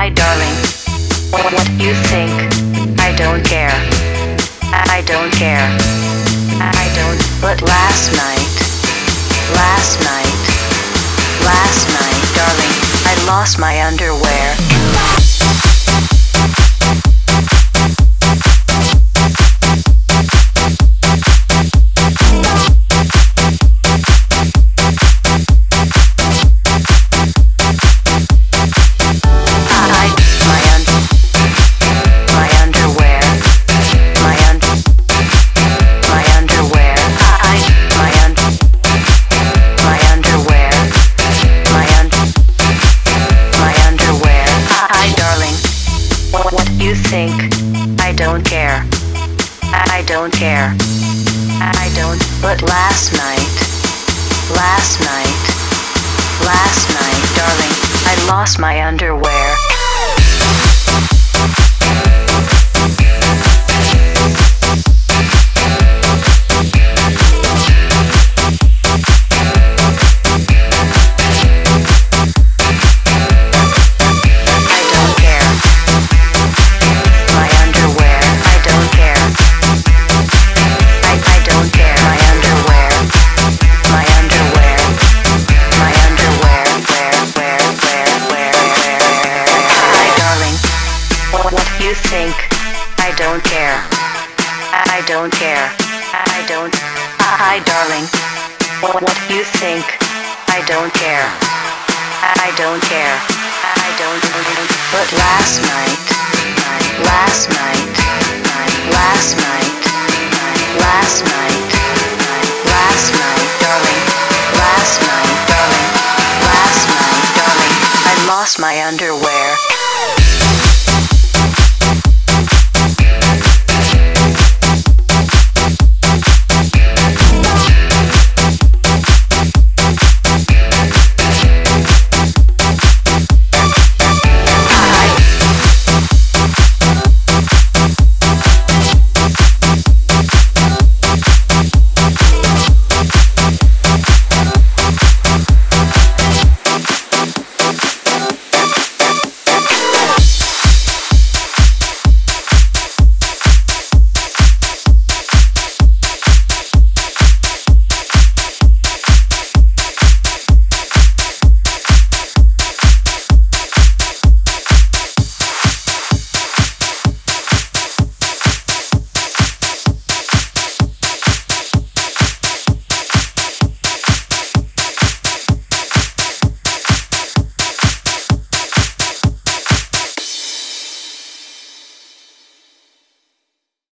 Hi, darling. What you think? I don't care. I don't care. I don't. But last night, darling, I lost my underwear. You think I don't care. I don't care. I don't. But last night, darling, I lost my underwear. You think I don't care. I don't care. I don't. Hi, darling. What you think? I don't care. I don't care. I don't. But last night.